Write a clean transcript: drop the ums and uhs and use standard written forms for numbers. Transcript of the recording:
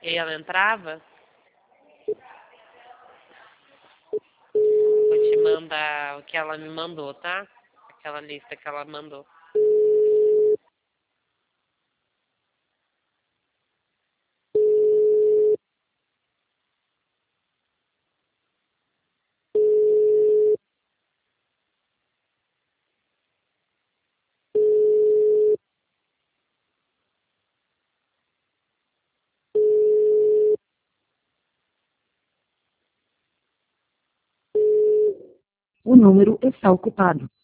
E aí ela entrava? Vou te mandar o que ela me mandou, tá? Aquela lista que ela mandou. O número está ocupado.